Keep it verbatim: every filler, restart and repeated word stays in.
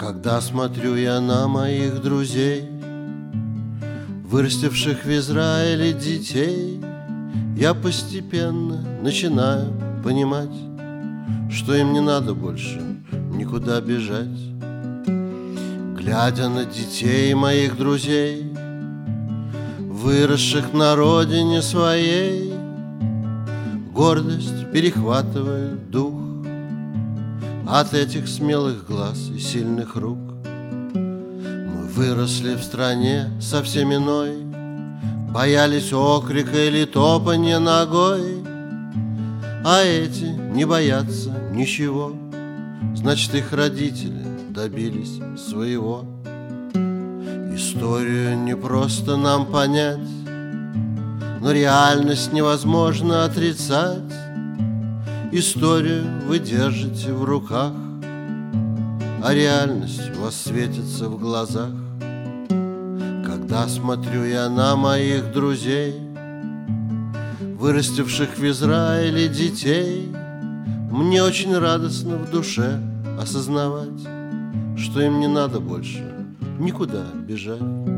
Когда смотрю я на моих друзей, вырастивших в Израиле детей, я постепенно начинаю понимать, что им не надо больше никуда бежать. Глядя на детей моих друзей, выросших на родине своей, гордость перехватывает дух от этих смелых глаз и сильных рук. Мы выросли в стране совсем иной, боялись окрика или топанья ногой, а эти не боятся ничего, значит, их родители добились своего. Историю не просто нам понять, но реальность невозможно отрицать. Историю вы держите в руках, а реальность у вас светится в глазах. Когда смотрю я на моих друзей, вырастивших в Израиле детей, мне очень радостно в душе осознавать, что им не надо больше никуда бежать.